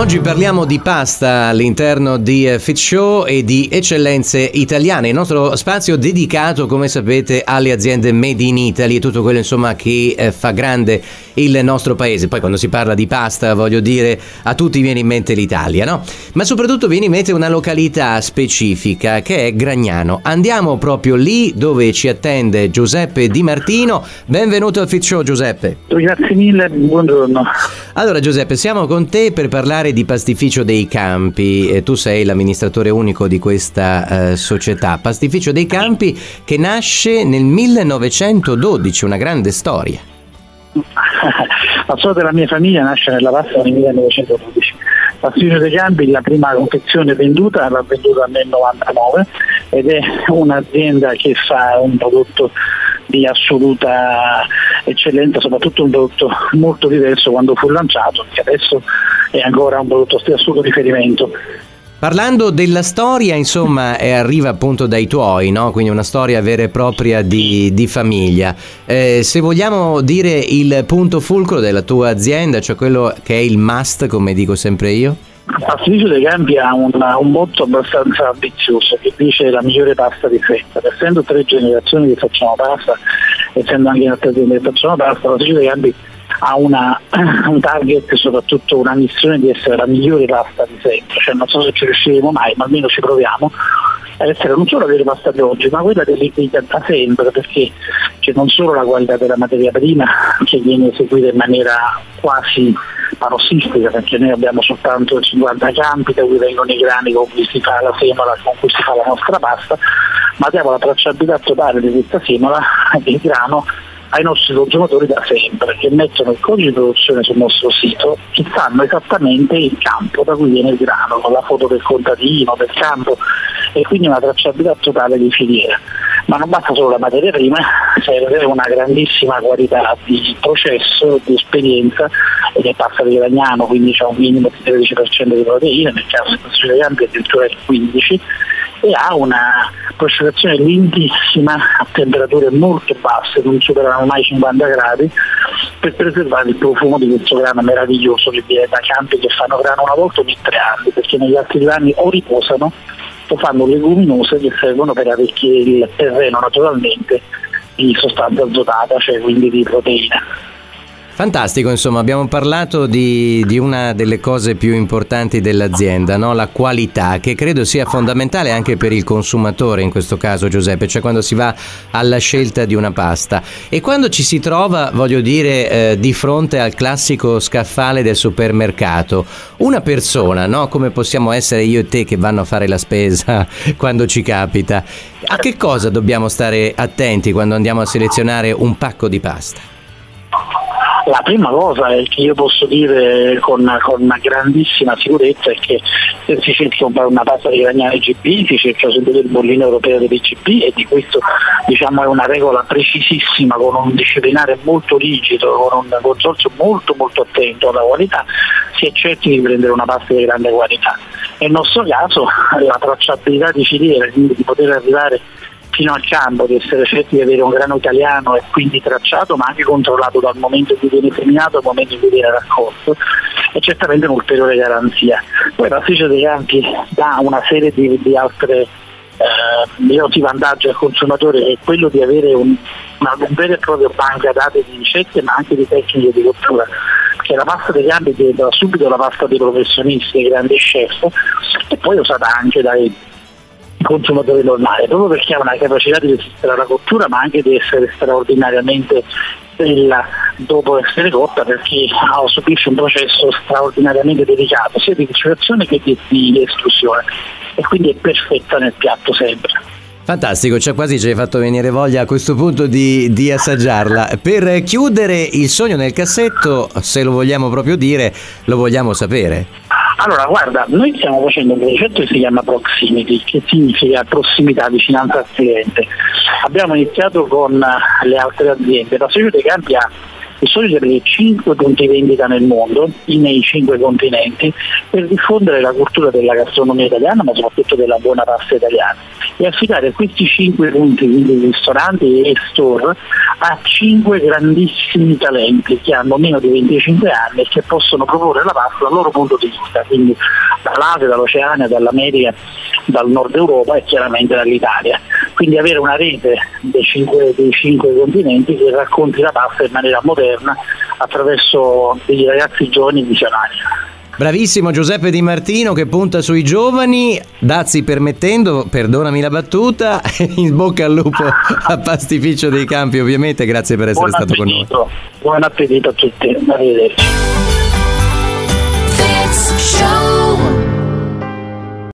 Oggi parliamo di pasta all'interno di Fit Show e di eccellenze italiane, il nostro spazio dedicato, come sapete, alle aziende made in Italy e tutto quello insomma che fa grande il nostro paese. Poi quando si parla di pasta, voglio dire, a tutti viene in mente l'Italia, no? Ma soprattutto viene in mente una località specifica che è Gragnano. Andiamo proprio lì dove ci attende Giuseppe Di Martino. Benvenuto al Fit Show, Giuseppe. Grazie mille, buongiorno. Allora Giuseppe, siamo con te per parlare di Pastificio dei Campi. Tu sei l'amministratore unico di questa società. Pastificio dei Campi che nasce nel 1912, una grande storia. La storia della mia famiglia nasce nella pasta nel 1912. Pastificio dei Campi, la prima confezione venduta, l'ha venduta nel 99 ed è un'azienda che fa un prodotto di assoluta eccellenza, soprattutto un prodotto molto diverso quando fu lanciato, che adesso è ancora un prodotto di assoluto riferimento. Parlando della storia, insomma, arriva appunto dai tuoi, no? Quindi una storia vera e propria di famiglia. Se vogliamo dire il punto fulcro della tua azienda, cioè quello che è il must, come dico sempre io? Pastificio dei Campi ha un motto abbastanza ambizioso che dice la migliore pasta di fetta. Essendo 3 generazioni che facciamo pasta, essendo anche in altre aziende che facciamo pasta, Pastificio dei Campi ha un target e soprattutto una missione di essere la migliore pasta di sempre. Cioè, non so se ci riusciremo mai, ma almeno ci proviamo ad essere non solo la migliore pasta di oggi, ma quella da sempre, perché c'è non solo la qualità della materia prima che viene eseguita in maniera quasi parossistica, perché noi abbiamo soltanto 50 campi da cui vengono i grani con cui si fa la semola, con cui si fa la nostra pasta, ma abbiamo la tracciabilità totale di questa semola e del grano ai nostri consumatori da sempre, che mettono il codice di produzione sul nostro sito e sanno esattamente il campo da cui viene il grano, con la foto del contadino, del campo, e quindi una tracciabilità totale di filiera. Ma non basta solo la materia prima, serve una grandissima qualità di processo, di esperienza, ed è pasta di Gragnano, quindi c'è un minimo di 13% di proteine, nel caso del Pastificio dei Campi addirittura il 15%, e ha una prosciugazione lentissima a temperature molto basse, non superano mai 50 gradi, per preservare il profumo di questo grano meraviglioso che viene da campi che fanno grano una volta ogni 3 anni, perché negli altri anni o riposano o fanno leguminose che servono per arricchire il terreno naturalmente di sostanza azotata, cioè quindi di proteine. Fantastico, insomma, abbiamo parlato di una delle cose più importanti dell'azienda, no? La qualità, che credo sia fondamentale anche per il consumatore in questo caso, Giuseppe, cioè quando si va alla scelta di una pasta e quando ci si trova, voglio dire, di fronte al classico scaffale del supermercato, una persona, no? Come possiamo essere io e te che vanno a fare la spesa quando ci capita, a che cosa dobbiamo stare attenti quando andiamo a selezionare un pacco di pasta? La prima cosa è che io posso dire con una grandissima sicurezza è che se si cerca di comprare una pasta di Gragnano IGP si cerca subito il bollino europeo dell'IGP, e di questo diciamo è una regola precisissima, con un disciplinare molto rigido, con un consorzio molto molto attento alla qualità, si è certi di prendere una pasta di grande qualità. Nel nostro caso la tracciabilità di filiera, quindi di poter arrivare fino al campo, di essere certi di avere un grano italiano e quindi tracciato, ma anche controllato dal momento in cui viene seminato al momento in cui viene raccolto, è certamente un'ulteriore garanzia. Poi la Pastificio dei Campi dà una serie di altre di vantaggi al consumatore, che è quello di avere un vero e proprio banca dati di ricette, ma anche di tecniche di cottura, che la pasta dei campi diventa subito la pasta dei professionisti, dei grandi chef, e poi usata anche dai consumatori normali, proprio perché ha una capacità di resistere alla cottura, ma anche di essere straordinariamente bella dopo essere cotta, perché subisce un processo straordinariamente delicato sia di ricezione che di esclusione, e quindi è perfetta nel piatto sempre. Fantastico, cioè quasi ci hai fatto venire voglia a questo punto di assaggiarla. Per chiudere il sogno nel cassetto, se lo vogliamo proprio dire, lo vogliamo sapere. Allora, guarda, noi stiamo facendo un progetto che si chiama Proximity, che significa prossimità, vicinanza al cliente. Abbiamo iniziato con le altre aziende. La Pastificio dei Campi ha il sogno di aprire 5 punti vendita nel mondo, nei 5 continenti, per diffondere la cultura della gastronomia italiana, ma soprattutto della buona pasta italiana, e affidare questi 5 punti di ristoranti e store a 5 grandissimi talenti che hanno meno di 25 anni e che possono proporre la pasta dal loro punto di vista, quindi dall'Asia, dall'Oceania, dall'America, dal Nord Europa e chiaramente dall'Italia. Quindi avere una rete dei 5 continenti che racconti la pasta in maniera moderna attraverso dei ragazzi giovani e visionari. Bravissimo Giuseppe Di Martino, che punta sui giovani, dazi permettendo, perdonami la battuta, in bocca al lupo a Pastificio dei Campi, ovviamente. Grazie per essere stato con noi. Buon appetito a tutti, arrivederci.